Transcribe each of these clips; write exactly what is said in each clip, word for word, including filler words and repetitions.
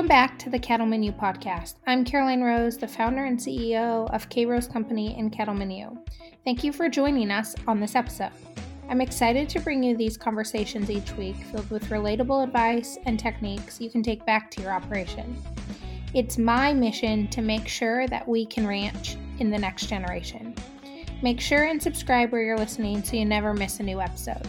back to the Cattleman U podcast. I'm Caroline Rose, the founder and C E O of K Rose Company and Cattleman U. Thank you for joining us on this episode. I'm excited to bring you these conversations each week filled with relatable advice and techniques you can take back to your operation. It's my mission to make sure that we can ranch in the next generation. Make sure and subscribe where you're listening so you never miss a new episode.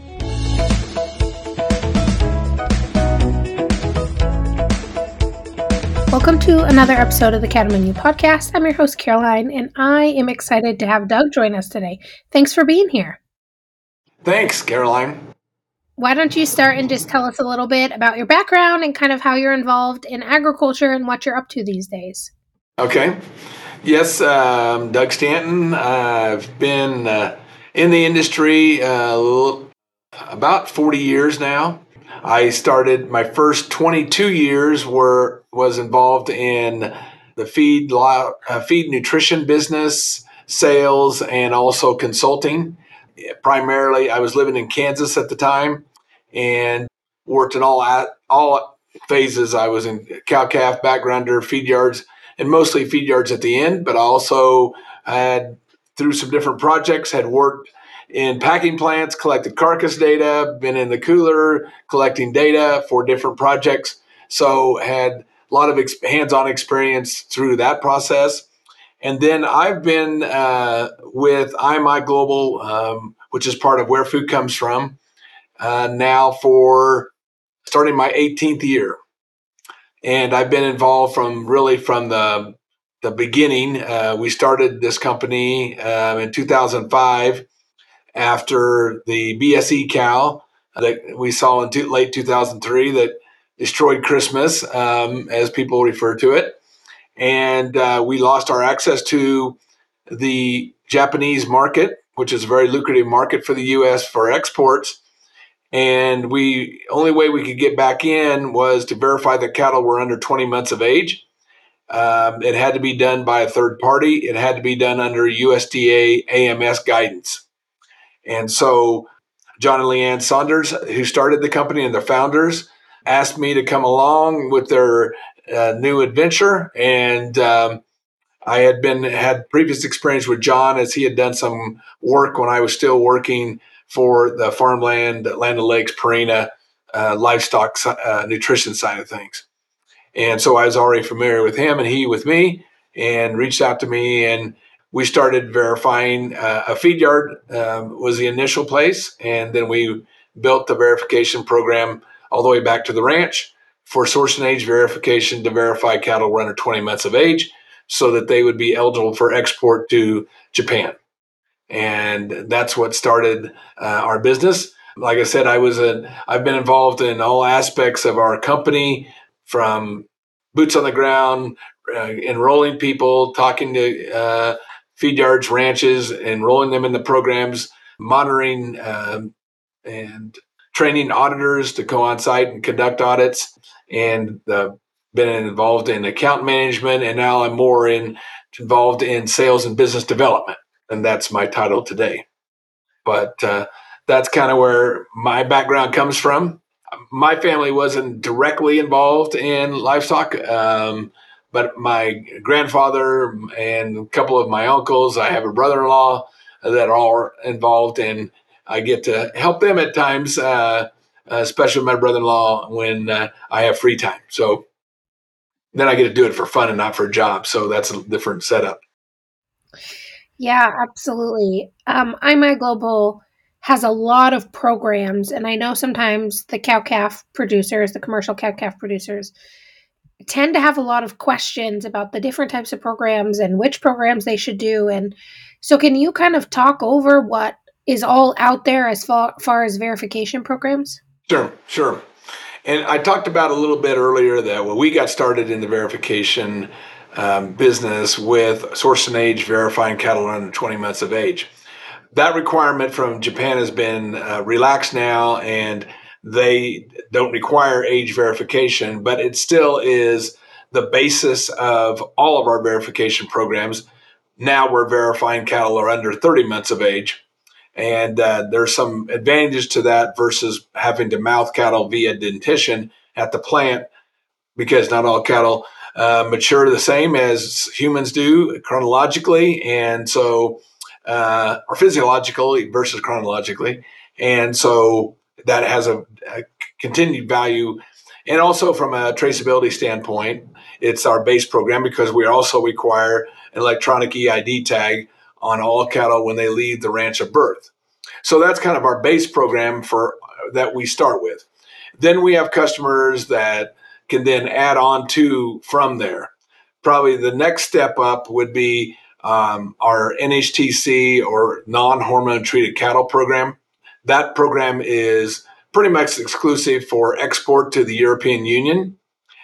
Welcome to another episode of the Cattleman U podcast. I'm your host, Caroline, and I am excited to have Doug join us today. Thanks for being here. Thanks, Caroline. Why don't you start and just tell us a little bit about your background and kind of how you're involved in agriculture and what you're up to these days? Okay. Yes, um, Doug Stanton. I've been uh, in the industry uh, about forty years now. I started my first twenty-two years were was involved in the feed uh, feed nutrition business, sales, and also consulting. Primarily, I was living in Kansas at the time and worked in all at, all phases. I was in cow-calf, backgrounder, feed yards, and mostly feed yards at the end. But I also had, through some different projects, had worked in packing plants, collected carcass data, been in the cooler, collecting data for different projects. So had a lot of ex- hands-on experience through that process. And then I've been uh, with I M I Global, um, which is part of Where Food Comes From, uh, now for starting my eighteenth year. And I've been involved from really from the, the beginning. Uh, we started this company um, in two thousand five after the B S E cow that we saw in two, late two thousand three that destroyed Christmas, um, as people refer to it. And uh, we lost our access to the Japanese market, which is a very lucrative market for the U S for exports. And we only way we could get back in was to verify that cattle were under twenty months of age. Um, it had to be done by a third party. It had to be done under U S D A A M S guidance. And so John and Leanne Saunders, who started the company and the founders, asked me to come along with their uh, new adventure. And um, I had been had previous experience with John as he had done some work when I was still working for the farmland, Land O'Lakes, Purina, uh, livestock uh, nutrition side of things. And so I was already familiar with him and he with me, and reached out to me, and we started verifying. Uh, a feed yard um, was the initial place, and then we built the verification program all the way back to the ranch for source and age verification to verify cattle were under twenty months of age so that they would be eligible for export to Japan. And that's what started uh, our business. Like I said, I was a, I've been involved in all aspects of our company, from boots on the ground, uh, enrolling people, talking to uh, feed yards, ranches, enrolling them in the programs, monitoring um, and training auditors to go on site and conduct audits, and uh, been involved in account management, and now I'm more in involved in sales and business development, and that's my title today. But uh, that's kind of where my background comes from. My family wasn't directly involved in livestock, um, but my grandfather and a couple of my uncles, I have a brother-in-law that are all involved, and I get to help them at times, uh, especially my brother-in-law when uh, I have free time. So then I get to do it for fun and not for a job. So that's a different setup. Yeah, absolutely. Um, I M I Global has a lot of programs, and I know sometimes the cow-calf producers, the commercial cow-calf producers, tend to have a lot of questions about the different types of programs and which programs they should do. And so can you kind of talk over what is all out there as far, far as verification programs? Sure, sure. And I talked about a little bit earlier that when we got started in the verification um, business with source and age verifying cattle under twenty months of age, that requirement from Japan has been uh, relaxed now, and they don't require age verification, but it still is the basis of all of our verification programs. Now we're verifying cattle are under thirty months of age. And uh, there's some advantages to that versus having to mouth cattle via dentition at the plant. because not all cattle uh, mature the same as humans do chronologically, and so uh, or physiologically versus chronologically, and so that has a, a continued value. And also from a traceability standpoint, it's our base program because we also require an electronic E I D tag on all cattle when they leave the ranch at birth. So that's kind of our base program for that we start with. Then we have customers that can then add on to from there. Probably the next step up would be um, our N H T C or non-hormone treated cattle program. That program is pretty much exclusive for export to the European Union.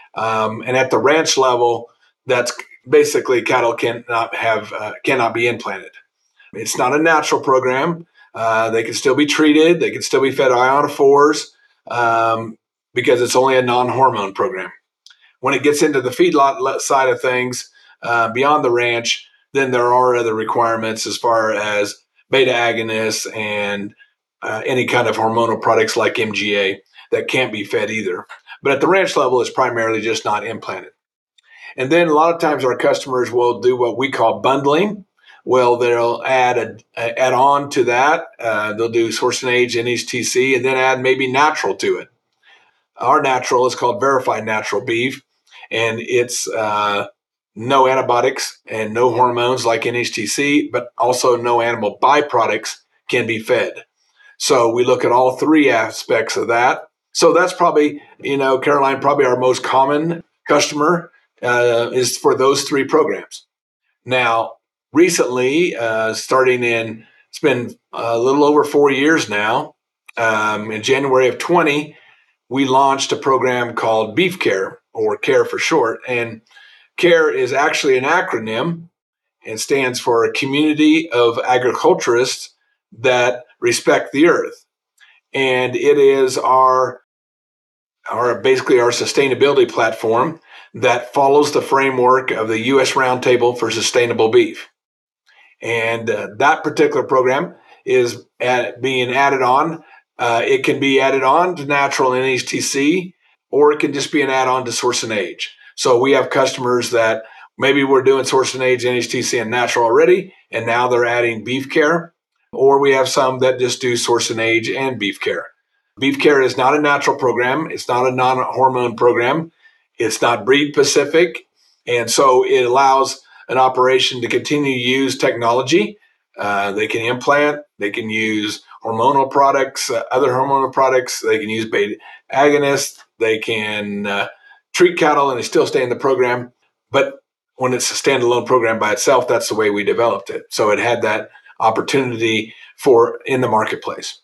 Um, and at the ranch level, that's basically cattle cannot have uh, cannot be implanted. It's not a natural program. Uh, they can still be treated. They can still be fed ionophores um, because it's only a non-hormone program. When it gets into the feedlot side of things, uh, beyond the ranch, then there are other requirements as far as beta agonists and uh, any kind of hormonal products like M G A that can't be fed either. But at the ranch level, it's primarily just not implanted. And then a lot of times our customers will do what we call bundling. Well, they'll add a, a add on to that. Uh, they'll do source and age, N H T C, and then add maybe natural to it. Our natural is called verified natural beef, and it's uh, no antibiotics and no hormones like N H T C, but also no animal byproducts can be fed. So we look at all three aspects of that. So that's probably, you know, Caroline, probably our most common customer uh, is for those three programs. Now, recently, uh, starting in, it's been a little over four years now, um, in January of twenty, we launched a program called Beef Care, or CARE for short. And CARE is actually an acronym and stands for a Community of Agriculturists that Respect the Earth. And it is our, our basically our sustainability platform that follows the framework of the U S Roundtable for Sustainable Beef. And uh, that particular program is at, being added on. Uh, it can be added on to natural N H T C, or it can just be an add-on to source and age. So we have customers that maybe we're doing source and age, N H T C, and natural already, and now they're adding beef care. Or we have some that just do source and age and beef care. Beef care is not a natural program. It's not a non-hormone program. It's not breed specific. And so it allows an operation to continue to use technology. Uh, they can implant, they can use hormonal products, uh, other hormonal products, they can use beta agonists, they can uh, treat cattle and they still stay in the program. But when it's a standalone program by itself, that's the way we developed it. So it had that opportunity for in the marketplace.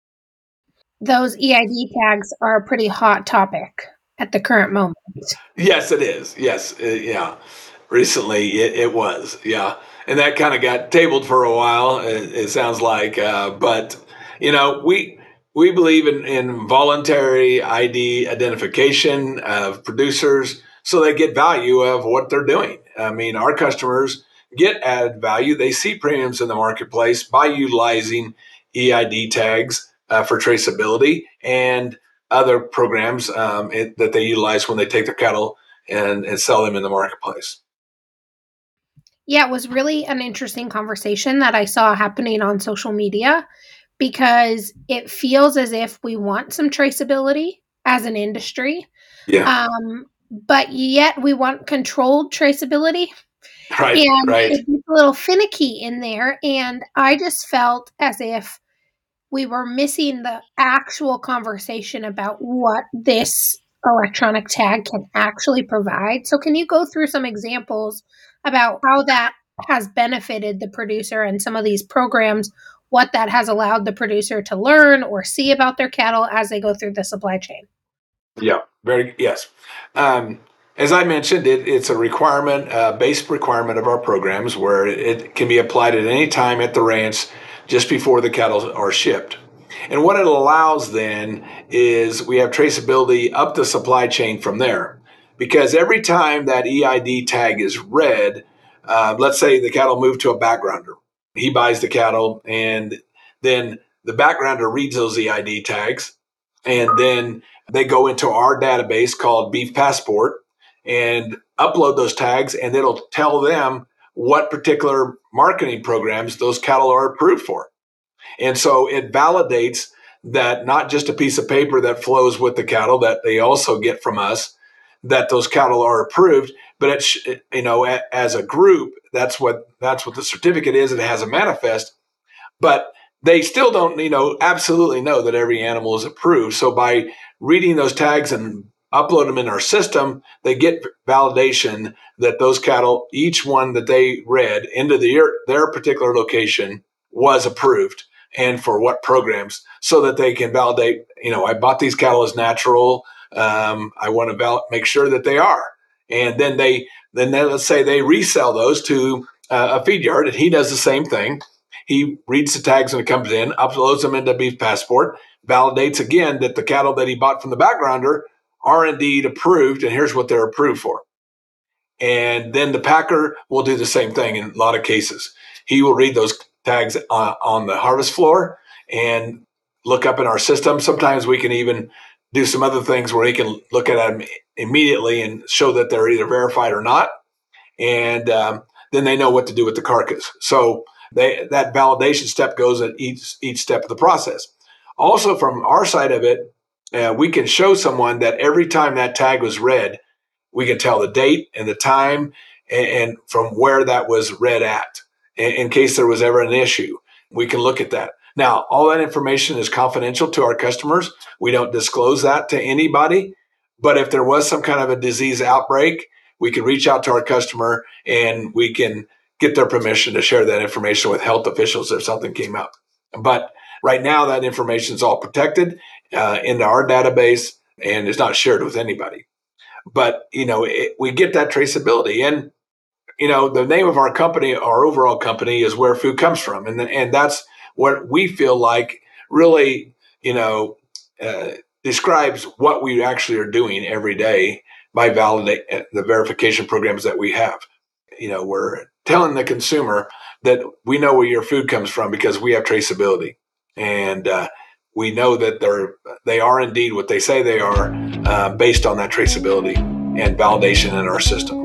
Those E I D tags are a pretty hot topic at the current moment. Yes, it is. Yes. Uh, yeah. Recently it, it was. Yeah. And that kind of got tabled for a while, it, it sounds like. Uh, but, you know, we we believe in, in voluntary I D identification of producers so they get value of what they're doing. I mean, our customers get added value. They see premiums in the marketplace by utilizing E I D tags uh, for traceability and other programs um, it, that they utilize when they take their cattle and, and sell them in the marketplace. Yeah, it was really an interesting conversation that I saw happening on social media because it feels as if we want some traceability as an industry. Yeah. Um, but yet we want controlled traceability. Right. And Right. it's a little finicky in there. And I just felt as if we were missing the actual conversation about what this electronic tag can actually provide. So can you go through some examples about how that has benefited the producer and some of these programs, what that has allowed the producer to learn or see about their cattle as they go through the supply chain? Yeah. Very. Yes. Um, as I mentioned, it, it's a requirement, uh, base requirement of our programs where it can be applied at any time at the ranch just before the cattle are shipped. And what it allows then is we have traceability up the supply chain from there. Because every time that E I D tag is read, uh, let's say the cattle move to a backgrounder. He buys the cattle and then the backgrounder reads those E I D tags. And then they go into our database called Beef Passport and upload those tags, and it'll tell them what particular marketing programs those cattle are approved for. And so it validates that not just a piece of paper that flows with the cattle that they also get from us, that those cattle are approved, but it's, you know, as a group, that's what that's what the certificate is. It has a manifest, but they still don't, you know, absolutely know that every animal is approved. So by reading those tags and upload them in our system, they get validation that those cattle, each one that they read into their, their particular location was approved and for what programs, so that they can validate, you know, I bought these cattle as natural. Um, I want to val- make sure that they are. And then they, then they, let's say they resell those to uh, a feed yard, and he does the same thing. He reads the tags when it comes in, uploads them into Beef Passport, validates again that the cattle that he bought from the backgrounder are indeed approved, and here's what they're approved for. And then the packer will do the same thing in a lot of cases. He will read those tags on, on the harvest floor and look up in our system. Sometimes we can even do some other things where he can look at them immediately and show that they're either verified or not. And um, then they know what to do with the carcass. So they, that validation step goes at each each step of the process. Also, from our side of it, uh, we can show someone that every time that tag was read, we can tell the date and the time and, and from where that was read at, in, in case there was ever an issue. We can look at that. Now, all that information is confidential to our customers. We don't disclose that to anybody. But if there was some kind of a disease outbreak, we can reach out to our customer and we can get their permission to share that information with health officials if something came up. But right now, that information is all protected uh, into our database and is not shared with anybody. But, you know, it, we get that traceability. And, you know, the name of our company, our overall company, is Where Food Comes From. And, and that's what we feel like really, you know, uh, describes what we actually are doing every day by validate the verification programs that we have. You know, we're telling the consumer that we know where your food comes from because we have traceability. And uh, we know that they're they are indeed what they say they are, uh, based on that traceability and validation in our system.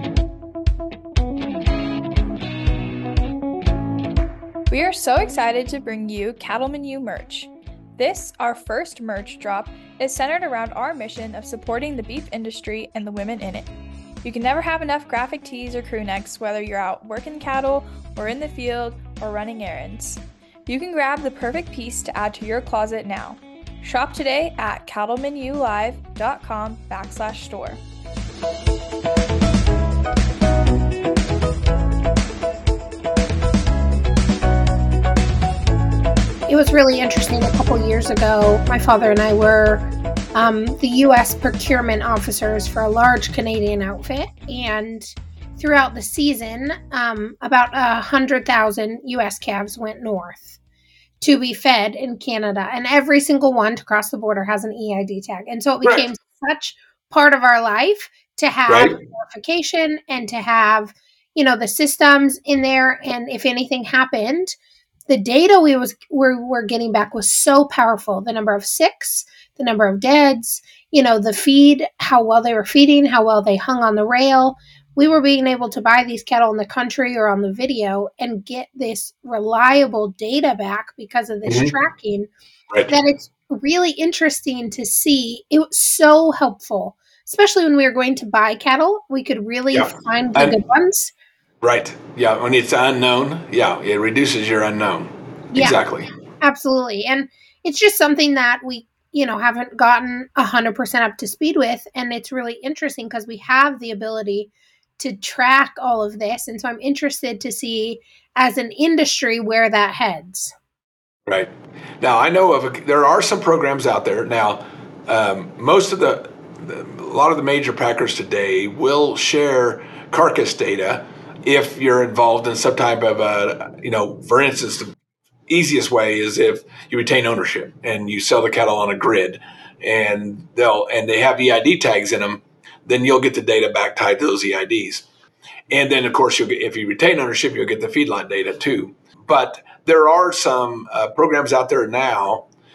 We are so excited to bring you Cattlemen U merch. This, our first merch drop, is centered around our mission of supporting the beef industry and the women in it. You can never have enough graphic tees or crew necks, whether you're out working cattle or in the field or running errands. You can grab the perfect piece to add to your closet now. Shop today at cattlemenulive.com backslash store. It was really interesting. A couple years ago, my father and I were um, the U S procurement officers for a large Canadian outfit, and throughout the season, um, about one hundred thousand U S calves went north to be fed in Canada, and every single one to cross the border has an E I D tag. And so it became right. such part of our life to have right. verification and to have, you know, the systems in there. And if anything happened, the data we was were, were getting back was so powerful. The number of sicks, the number of deads, you know, the feed, how well they were feeding, how well they hung on the rail. We were being able to buy these cattle in the country or on the video and get this reliable data back because of this mm-hmm. tracking. Right. That it's really interesting to see. It was so helpful, especially when we were going to buy cattle. We could really yeah. find the and, good ones. Right. Yeah. When it's unknown, yeah, it reduces your unknown. Yeah, exactly. Absolutely. And it's just something that we, you know, haven't gotten one hundred percent up to speed with. And it's really interesting because we have the ability to track all of this. And so I'm interested to see as an industry where that heads. Right. Now, I know of, a, there are some programs out there. Now, um, most of the, the, a lot of the major packers today will share carcass data if you're involved in some type of a, you know, for instance, the easiest way is if you retain ownership and you sell the cattle on a grid and they'll, and they have E I D tags in them, then you'll get the data back tied to those E I Ds. And then, of course, you'll get, if you retain ownership, you'll get the feedlot data too. But there are some uh, programs out there now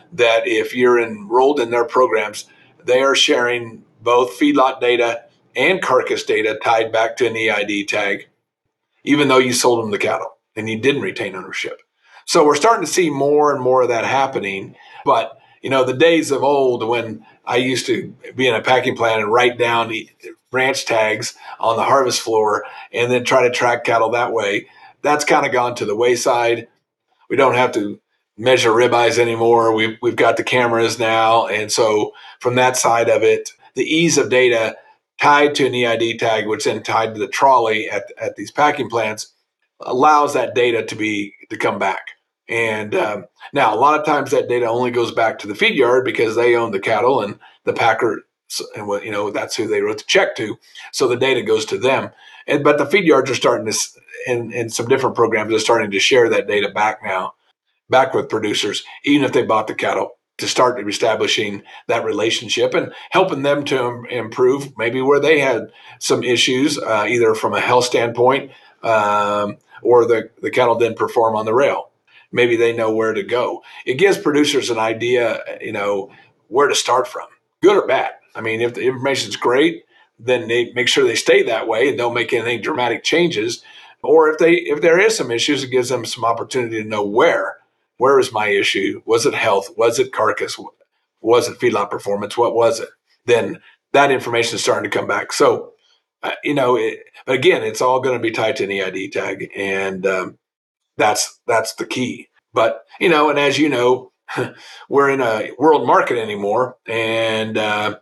that if you're enrolled in their programs, they are sharing both feedlot data and carcass data tied back to an E I D tag, even though you sold them the cattle and you didn't retain ownership. So we're starting to see more and more of that happening. But, you know, the days of old when I used to be in a packing plant and write down the branch tags on the harvest floor and then try to track cattle that way, that's kind of gone to the wayside. We don't have to measure ribeyes anymore. We've, we've got the cameras now. And so from that side of it, the ease of data tied to an E I D tag, which then tied to the trolley at, at these packing plants, allows that data to be to come back. And um, now a lot of times that data only goes back to the feed yard because they own the cattle and the packer, and what you know that's who they wrote the check to. So the data goes to them. And but the feed yards are starting to, and and some different programs are starting to share that data back now, back with producers, even if they bought the cattle, to start establishing that relationship and helping them to improve maybe where they had some issues, uh, either from a health standpoint um, or the, the cattle didn't perform on the rail. Maybe they know where to go. It gives producers an idea, you know, where to start from, good or bad. I mean, if the information's great, then they make sure they stay that way and don't make any dramatic changes. Or if they if there is some issues, it gives them some opportunity to know where. Where is my issue? Was it health? Was it carcass? Was it feedlot performance? What was it? Then that information is starting to come back. So, uh, you know, it, but again, it's all going to be tied to an E I D tag, and um, that's that's the key. But you know, and as you know, we're in a world market anymore, and uh,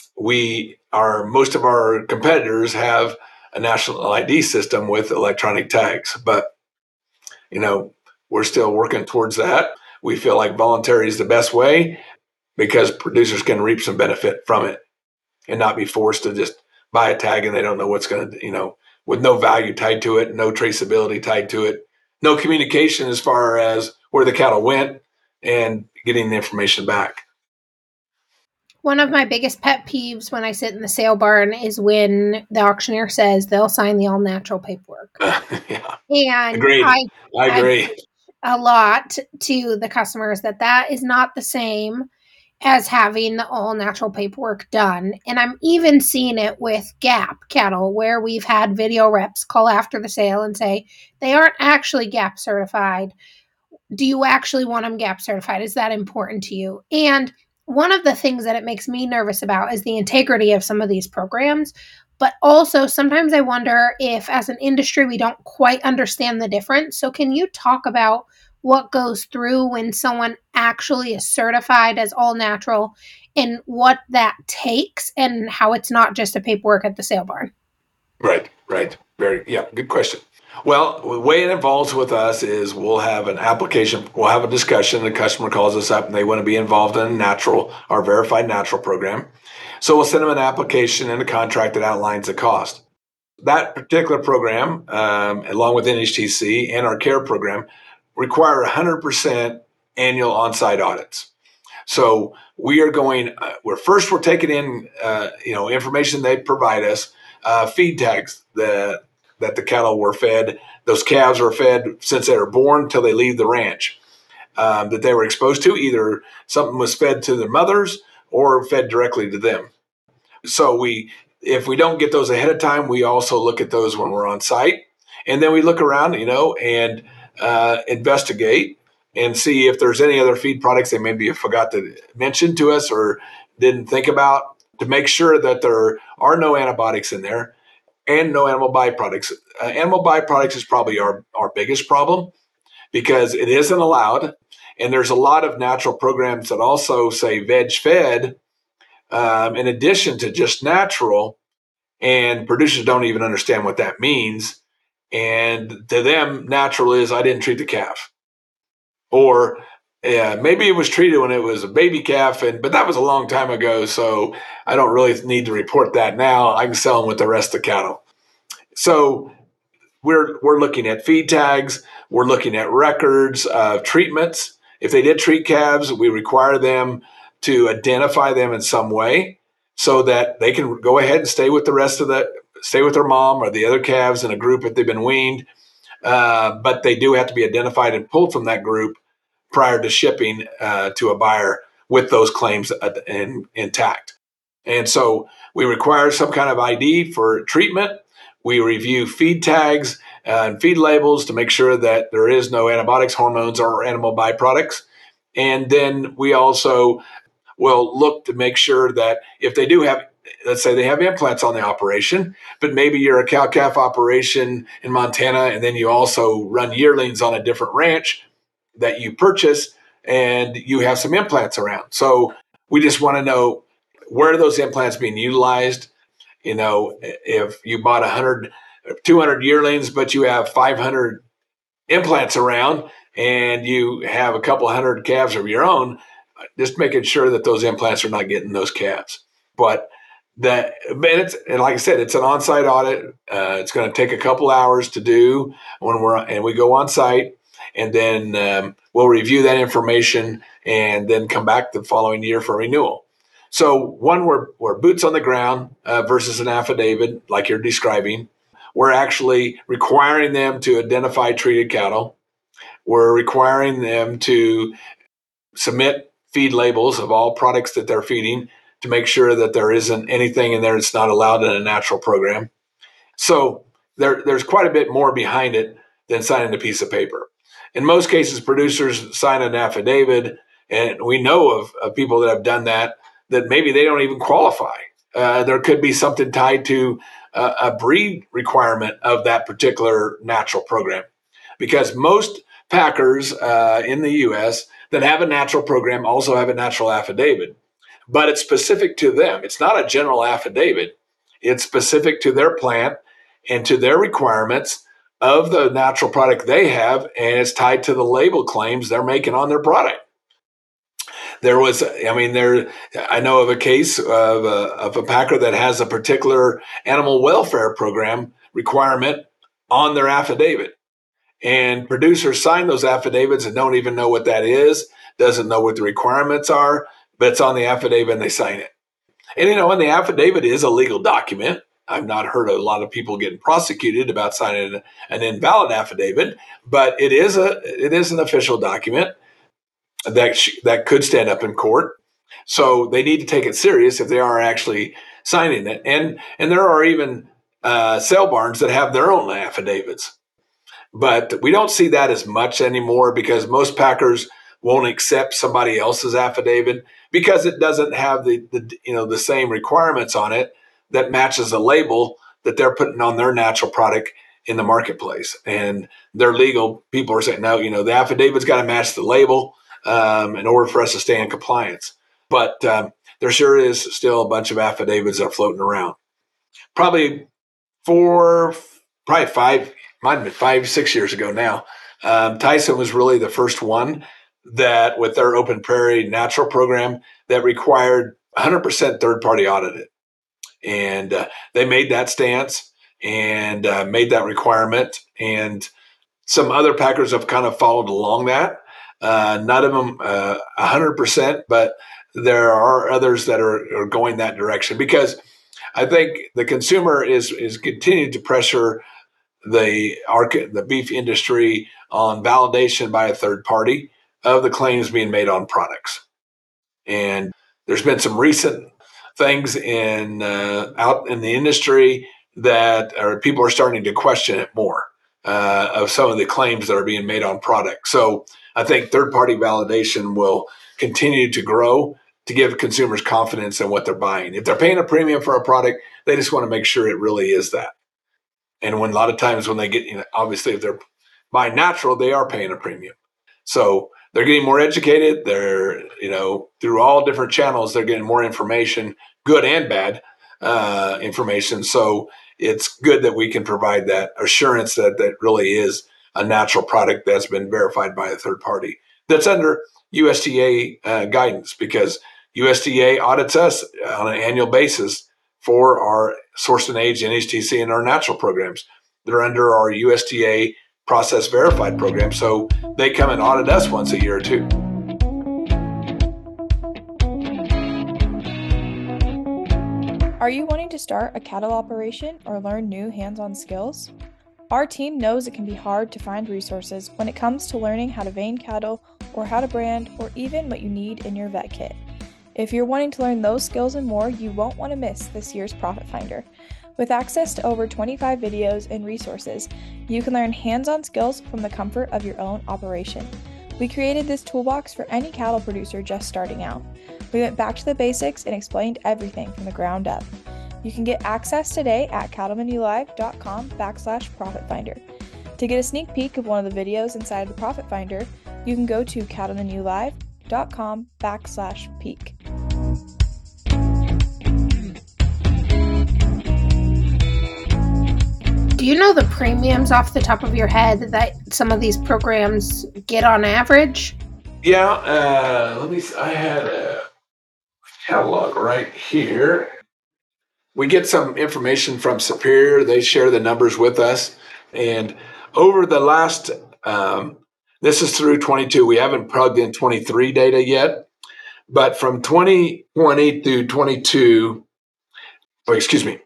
we are most of our competitors have a national I D system with electronic tags, but you know, we're still working towards that. We feel like voluntary is the best way because producers can reap some benefit from it and not be forced to just buy a tag and they don't know what's going to, you know, with no value tied to it, no traceability tied to it, no communication as far as where the cattle went and getting the information back. One of my biggest pet peeves when I sit in the sale barn is when the auctioneer says they'll sign the all natural paperwork. Uh, yeah. And Agreed. I, I agree. I a lot to the customers that that is not the same as having the all natural paperwork done. And I'm even seeing it with Gap cattle where we've had video reps call after the sale and say they aren't actually Gap certified. Do you actually want them Gap certified? Is that important to you? And one of the things that it makes me nervous about is the integrity of some of these programs. But also, sometimes I wonder if as an industry, we don't quite understand the difference. So can you talk about what goes through when someone actually is certified as all natural and what that takes and how it's not just a paperwork at the sale barn? Right, right. Very, yeah, good question. Well, the way it involves with us is we'll have an application, we'll have a discussion, the customer calls us up and they want to be involved in a natural, our verified natural program. So we'll send them an application and a contract that outlines the cost. That particular program, um, along with N H T C and our CARE program, require one hundred percent annual on-site audits. So we are going, uh, we're first, we're taking in, uh, you know, information they provide us, uh, feed tags that, that the cattle were fed. Those calves were fed since they were born until they leave the ranch, um, that they were exposed to. Either something was fed to their mothers or fed directly to them. So we, if we don't get those ahead of time, we also look at those when we're on site. And then we look around, you know, and uh, investigate and see if there's any other feed products they maybe forgot to mention to us or didn't think about, to make sure that there are no antibiotics in there and no animal byproducts. Uh, animal byproducts is probably our, our biggest problem because it isn't allowed. And there's a lot of natural programs that also say veg fed um, in addition to just natural, and producers don't even understand what that means. And to them, natural is I didn't treat the calf. Or yeah, maybe it was treated when it was a baby calf, and but that was a long time ago, so I don't really need to report that now. I can sell them with the rest of the cattle. So we're we're looking at feed tags. We're looking at records of treatments. If they did treat calves, we require them to identify them in some way so that they can go ahead and stay with the rest of the stay with their mom or the other calves in a group if they've been weaned. Uh, but they do have to be identified and pulled from that group prior to shipping uh, to a buyer with those claims in, intact. And so we require some kind of I D for treatment. We review feed tags and feed labels to make sure that there is no antibiotics, hormones, or animal byproducts. And then we also will look to make sure that if they do have, let's say they have implants on the operation, but maybe you're a cow-calf operation in Montana, and then you also run yearlings on a different ranch that you purchase, and you have some implants around. So we just want to know, where are those implants being utilized? You know, if you bought one hundred, two hundred yearlings, but you have five hundred implants around, and you have a couple hundred calves of your own, just making sure that those implants are not getting those calves. But that, it's, and like I said, it's an on-site audit. Uh, it's going to take a couple hours to do when we're, and we go on site, and then um, we'll review that information and then come back the following year for renewal. So one, we're, we're boots on the ground uh, versus an affidavit, like you're describing. We're actually requiring them to identify treated cattle. We're requiring them to submit feed labels of all products that they're feeding to make sure that there isn't anything in there that's not allowed in a natural program. So there, there's quite a bit more behind it than signing a piece of paper. In most cases, producers sign an affidavit, and we know of, of people that have done that, that maybe they don't even qualify. Uh, there could be something tied to uh, a breed requirement of that particular natural program, because most packers uh, in the U S that have a natural program also have a natural affidavit, but it's specific to them. It's not a general affidavit. It's specific to their plant and to their requirements of the natural product they have, and it's tied to the label claims they're making on their product. There was, I mean, there. I know of a case of a, of a packer that has a particular animal welfare program requirement on their affidavit. And producers sign those affidavits and don't even know what that is, doesn't know what the requirements are, but it's on the affidavit and they sign it. And, you know, and the affidavit is a legal document. I've not heard a lot of people getting prosecuted about signing an invalid affidavit, but it is a it is an official document that sh- that could stand up in court. So they need to take it serious if they are actually signing it. And and there are even uh, sale barns that have their own affidavits. But we don't see that as much anymore, because most packers won't accept somebody else's affidavit because it doesn't have the, the you know the same requirements on it that matches the label that they're putting on their natural product in the marketplace. And their legal people are saying, no, you know, the affidavit's got to match the label um, in order for us to stay in compliance. But um, there sure is still a bunch of affidavits that are floating around. Probably four, probably five, might have been five, six years ago now. Um, Tyson was really the first one that, with their Open Prairie natural program, that required one hundred percent third-party audited. And uh, they made that stance and uh, made that requirement. And some other packers have kind of followed along that. Uh, none of them uh, one hundred percent, but there are others that are, are going that direction, because I think the consumer is is continuing to pressure the the beef industry on validation by a third party of the claims being made on products. And there's been some recent things in uh, out in the industry that are, people are starting to question it more uh, of some of the claims that are being made on products. So I think third party validation will continue to grow to give consumers confidence in what they're buying. If they're paying a premium for a product, they just want to make sure it really is that. And when a lot of times when they get, you know, obviously if they're buying natural, they are paying a premium. So they're getting more educated. They're, you know, through all different channels, they're getting more information, good and bad uh, information. So it's good that we can provide that assurance that that really is a natural product that's been verified by a third party that's under U S D A uh, guidance, because U S D A audits us on an annual basis for our sourced and aged N H T C and our natural programs. They're under our U S D A process verified program. So they come and audit us once a year or two. Are you wanting to start a cattle operation or learn new hands-on skills? Our team knows it can be hard to find resources when it comes to learning how to vein cattle or how to brand, or even what you need in your vet kit. If you're wanting to learn those skills and more, you won't want to miss this year's Profit Finder. With access to over twenty-five videos and resources, you can learn hands-on skills from the comfort of your own operation. We created this toolbox for any cattle producer just starting out. We went back to the basics and explained everything from the ground up. You can get access today at cattlemenulive.com backslash profit finder. To get a sneak peek of one of the videos inside the Profit Finder, you can go to cattlemenulive.com backslash peek. Do you know the premiums off the top of your head that some of these programs get on average? Yeah, uh, let me. I had a catalog right here. We get some information from Superior. They share the numbers with us, and over the last, um, this is through twenty-two. We haven't plugged in twenty-three data yet, but from twenty twenty through twenty-two, or excuse me,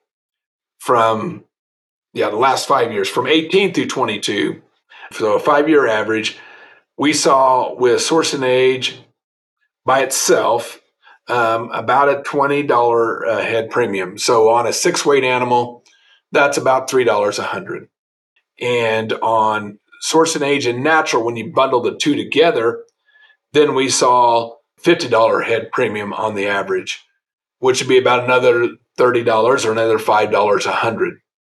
from yeah, the last five years, from eighteen through twenty-two, so a five-year average, we saw with Source and Age by itself um, about a twenty dollars a head premium. So on a six-weight animal, that's about three dollars a hundred. And on Source and Age and Natural, when you bundle the two together, then we saw fifty dollars head premium on the average, which would be about another thirty dollars or another five dollars a hundred.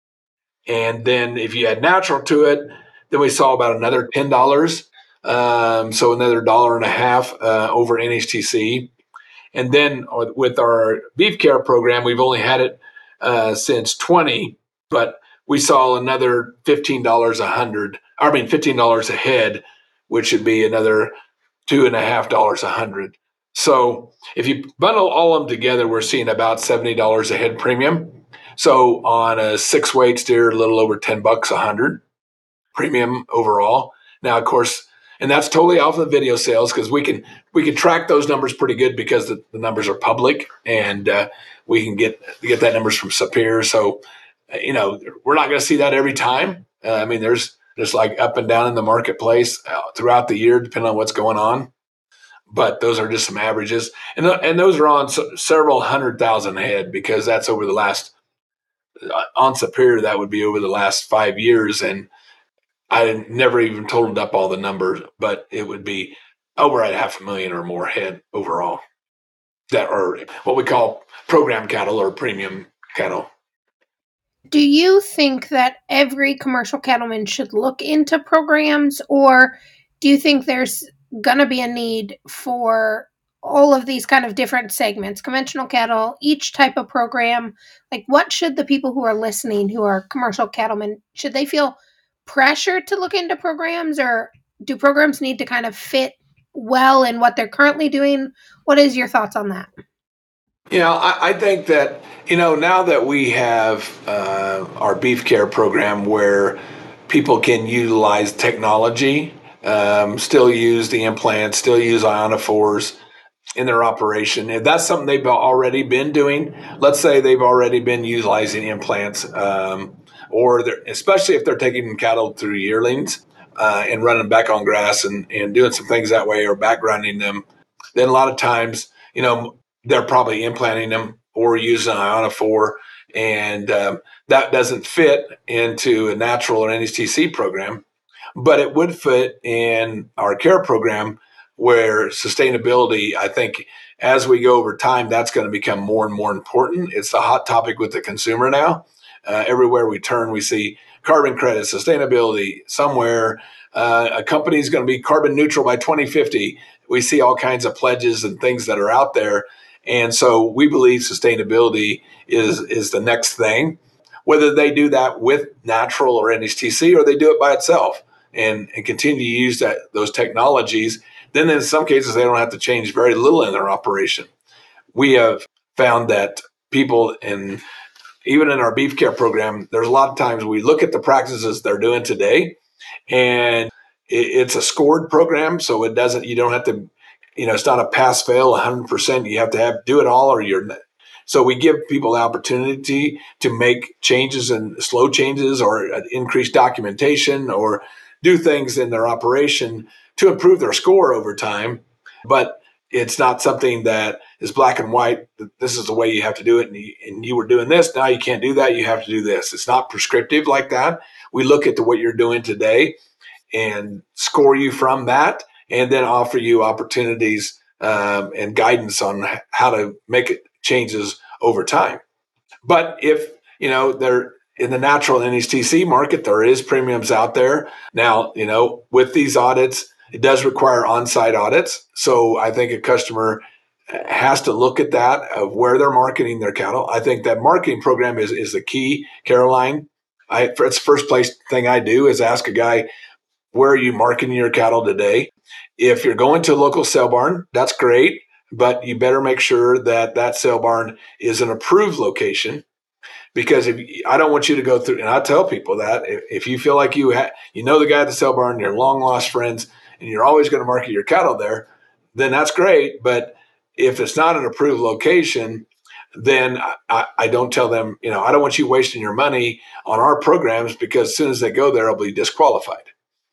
And then if you add Natural to it, then we saw about another ten dollars. Um, so another dollar and a half uh, over N H T C. And then with our beef care program, we've only had it uh, since twenty, but we saw another fifteen dollars a hundred, I mean fifteen dollars a head, which would be another two and a half dollars a hundred. So if you bundle all of them together, we're seeing about seventy dollars a head premium. So on a six weight steer, a little over ten bucks a hundred premium overall. Now, of course, and that's totally off of the video sales because we can we can track those numbers pretty good because the, the numbers are public, and uh, we can get get that numbers from Superior. So, you know, we're not going to see that every time. Uh, I mean, there's there's like up and down in the marketplace uh, throughout the year, depending on what's going on. But those are just some averages, and th- and those are on s- several hundred thousand head because that's over the last uh, on Superior. That would be over the last five years, and I never even totaled up all the numbers, but it would be over at half a million or more head overall that are what we call program cattle or premium cattle. Do you think that every commercial cattleman should look into programs, or do you think there's going to be a need for all of these kind of different segments, conventional cattle, each type of program? Like, what should the people who are listening, who are commercial cattlemen, should they feel pressure to look into programs, or do programs need to kind of fit well in what they're currently doing? What is your thoughts on that? You know, I, I think that, you know, now that we have uh, our beef care program where people can utilize technology, um, still use the implants, still use ionophores in their operation, if that's something they've already been doing, let's say they've already been utilizing implants, um, or they're, especially if they're taking cattle through yearlings uh, and running back on grass and, and doing some things that way or backgrounding them, then a lot of times, you know, they're probably implanting them or using an ionophore, and um, that doesn't fit into a Natural or N H T C program, but it would fit in our care program where sustainability, I think, as we go over time, that's going to become more and more important. It's the hot topic with the consumer now. Uh, everywhere we turn, we see carbon credits, sustainability somewhere. Uh, a company is going to be carbon neutral by twenty fifty. We see all kinds of pledges and things that are out there. And so we believe sustainability is, is the next thing, whether they do that with Natural or N H T C or they do it by itself and, and continue to use that those technologies. Then in some cases, they don't have to change very little in their operation. We have found that people in, even in our beef care program, there's a lot of times we look at the practices they're doing today, and it, it's a scored program. So it doesn't, you don't have to, you know, it's not a pass fail one hundred percent. You have to have do it all or you're, so we give people the opportunity to make changes and slow changes or increase documentation or do things in their operation to improve their score over time. But it's not something that is black and white. This is the way you have to do it. And you, and you were doing this. Now you can't do that. You have to do this. It's not prescriptive like that. We look at the, what you're doing today and score you from that, and then offer you opportunities um, and guidance on how to make it changes over time. But if, you know, they're in the natural N H T C market, there is premiums out there. Now, you know, with these audits, it does require on-site audits. So I think a customer has to look at that of where they're marketing their cattle. I think that marketing program is, is the key, Caroline. I, it's the first place thing I do is ask a guy, where are you marketing your cattle today? If you're going to a local sale barn, that's great, but you better make sure that that sale barn is an approved location. Because if I don't want you to go through, and I tell people that if, if you feel like you ha, you know the guy at the sale barn, you're long lost friends, and you're always going to market your cattle there, then that's great. But if it's not an approved location, then I, I don't tell them, you know, I don't want you wasting your money on our programs, because as soon as they go there, they'll be disqualified.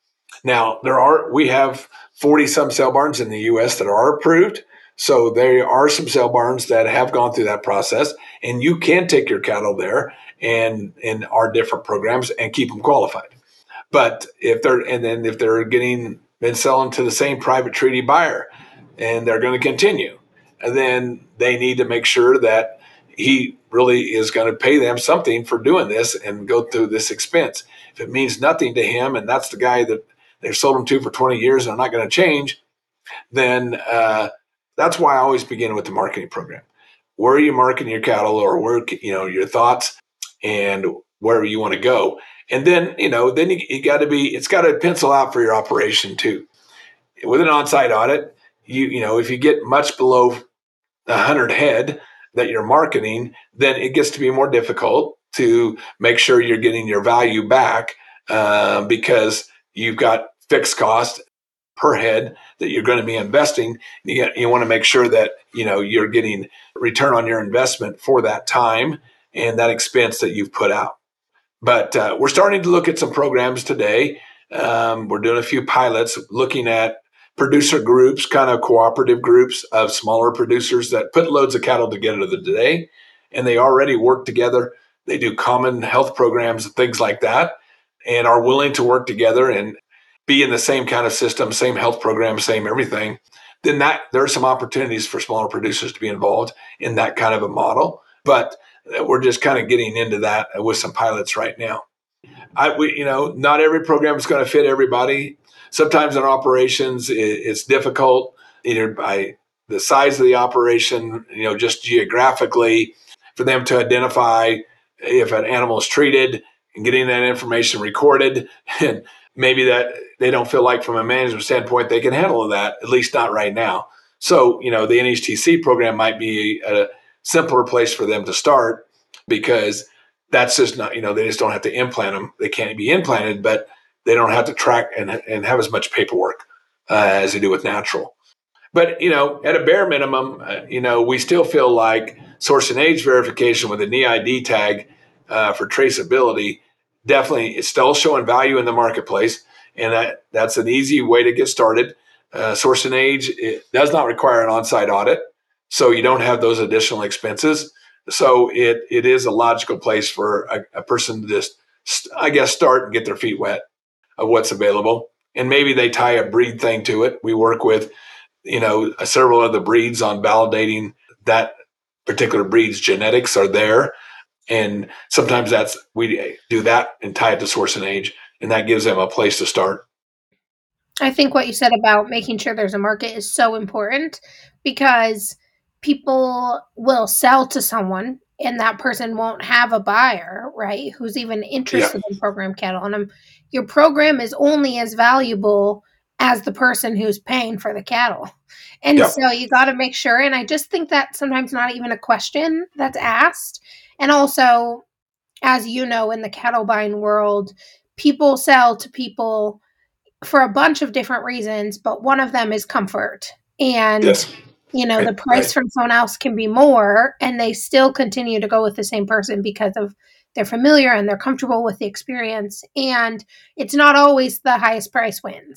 Now, there are, we have forty some sale barns in the U S that are approved. So there are some sale barns that have gone through that process, and you can take your cattle there and in our different programs and keep them qualified. But if they're, and then if they're getting, been selling to the same private treaty buyer and they're going to continue, and then they need to make sure that he really is going to pay them something for doing this and go through this expense. If it means nothing to him, and that's the guy that they've sold them to for twenty years and they're not going to change, then uh, that's why I always begin with the marketing program. Where are you marketing your cattle, or where, you know, your thoughts and wherever you want to go. And then, you know, then you, you got to be, it's got to pencil out for your operation too. With an on-site audit, you, you know, if you get much below a hundred head that you're marketing, then it gets to be more difficult to make sure you're getting your value back uh, because you've got fixed cost per head that you're going to be investing. You, get, you want to make sure that, you know, you're getting return on your investment for that time and that expense that you've put out. But uh, we're starting to look at some programs today. Um, we're doing a few pilots looking at producer groups, kind of cooperative groups of smaller producers that put loads of cattle together today, and they already work together. They do common health programs and things like that, and are willing to work together and be in the same kind of system, same health program, same everything. Then that there are some opportunities for smaller producers to be involved in that kind of a model. But we're just kind of getting into that with some pilots right now. I, we, you know, not every program is going to fit everybody. Sometimes in operations, it, it's difficult either by the size of the operation, you know, just geographically, for them to identify if an animal is treated and getting that information recorded. And maybe that they don't feel like from a management standpoint they can handle that, at least not right now. So, you know, the N H T C program might be a simpler place for them to start, because that's just not, you know, they just don't have to implant them. They can't be implanted, but they don't have to track and, and have as much paperwork uh, as they do with natural. But, you know, at a bare minimum, uh, you know, we still feel like source and age verification with an E I D tag uh, for traceability, definitely it's still showing value in the marketplace. And that, that's an easy way to get started. Uh, source and age, it does not require an on-site audit, so you don't have those additional expenses. So it it is a logical place for a, a person to just, I guess, start and get their feet wet of what's available. And maybe they tie a breed thing to it. We work with, you know, several other breeds on validating that particular breed's genetics are there. And sometimes that's, we do that and tie it to source and age, and that gives them a place to start. I think what you said about making sure there's a market is so important, because people will sell to someone and that person won't have a buyer, right, who's even interested yeah. in program cattle. And um, your program is only as valuable as the person who's paying for the cattle. And yeah. so you got to make sure. And I just think that sometimes not even a question that's asked. And also, as you know, in the cattle buying world, people sell to people for a bunch of different reasons, but one of them is comfort. And, yes. you know, right. the price right. from someone else can be more, and they still continue to go with the same person because of they're familiar and they're comfortable with the experience. And it's not always the highest price wins.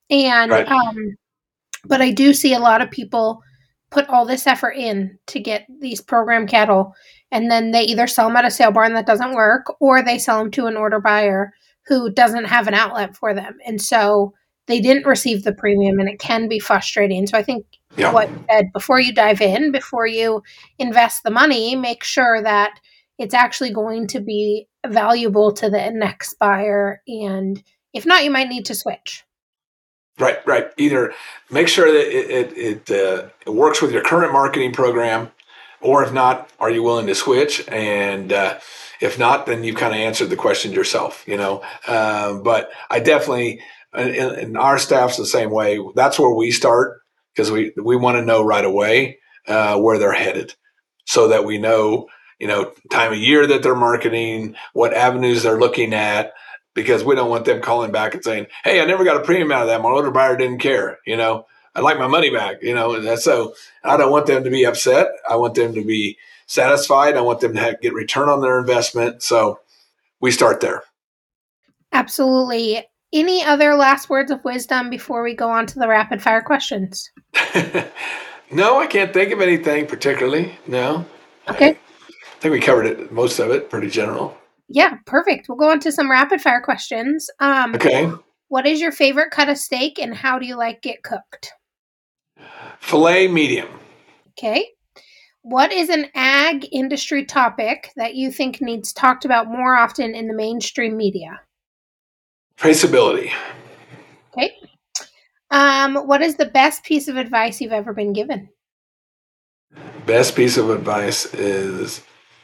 And, Right. um, but I do see a lot of people put all this effort in to get these program cattle, and then they either sell them at a sale barn that doesn't work, or they sell them to an order buyer who doesn't have an outlet for them. And so they didn't receive the premium, and it can be frustrating. So I think Yeah. what you said, before you dive in, before you invest the money, make sure that it's actually going to be valuable to the next buyer. And if not, you might need to switch. Right, right. Either make sure that it it, it, uh, it works with your current marketing program, or if not, are you willing to switch? And uh, if not, then you've kind of answered the question yourself, you know. Um, but I definitely, and, and our staff's the same way. That's where we start, because we we want to know right away uh, where they're headed, so that we know, you know, time of year that they're marketing, what avenues they're looking at. Because we don't want them calling back and saying, "Hey, I never got a premium out of that. My order buyer didn't care. You know, I'd like my money back." You know, and that's, so I don't want them to be upset. I want them to be satisfied. I want them to have, get return on their investment. So we start there. Absolutely. Any other last words of wisdom before we go on to the rapid fire questions? No, I can't think of anything particularly. No. Okay. I think we covered it, most of it, pretty general. Yeah, perfect. We'll go on to some rapid fire questions. Um, Okay. What is your favorite cut of steak, and how do you like it cooked? Filet medium. Okay. What is an ag industry topic that you think needs talked about more often in the mainstream media? Traceability. Okay. Um, what is the best piece of advice you've ever been given? Best piece of advice is,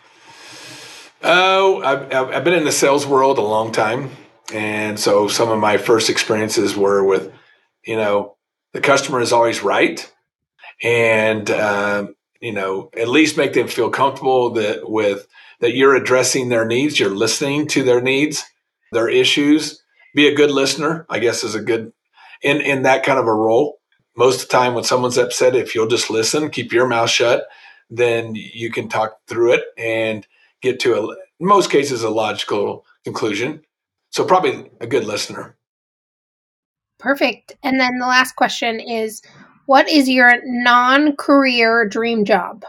oh, I've, I've been in the sales world a long time. And so some of my first experiences were with, you know, the customer is always right. And, um, you know, at least make them feel comfortable that with that you're addressing their needs, you're listening to their needs, their issues. Be a good listener, I guess, is a good in in that kind of a role. Most of the time when someone's upset, if you'll just listen, keep your mouth shut, then you can talk through it and get to a, in most cases, a logical conclusion. So probably a good listener. Perfect. And then the last question is, what is your non-career dream job?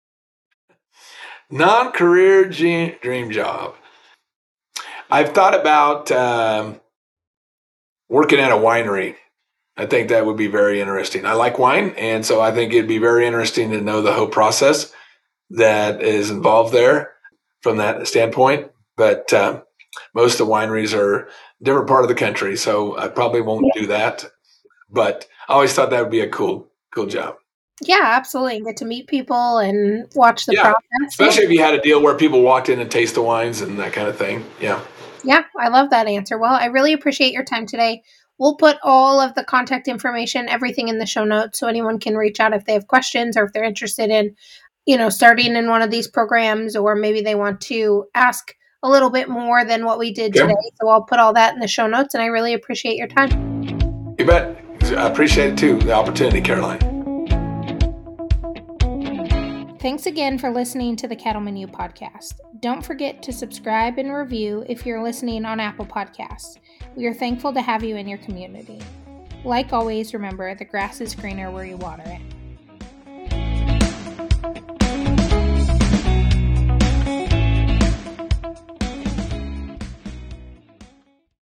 Non-career dream job. I've thought about um, working at a winery. I think that would be very interesting. I like wine, and so I think it'd be very interesting to know the whole process that is involved there from that standpoint. But um, most of the wineries are a different part of the country, so I probably won't do that. But I always thought that would be a cool, cool job. Yeah, absolutely. And get to meet people and watch the yeah, process. Especially if you had a deal where people walked in and taste the wines and that kind of thing. Yeah. Yeah, I love that answer. Well, I really appreciate your time today. We'll put all of the contact information, everything in the show notes, so anyone can reach out if they have questions or if they're interested in, you know, starting in one of these programs, or maybe they want to ask a little bit more than what we did okay. today. So I'll put all that in the show notes, and I really appreciate your time. You bet. I appreciate it too, the opportunity, Caroline. Thanks again for listening to the Cattleman U podcast. Don't forget to subscribe and review if you're listening on Apple Podcasts. We are thankful to have you in your community. Like always, remember, the grass is greener where you water it.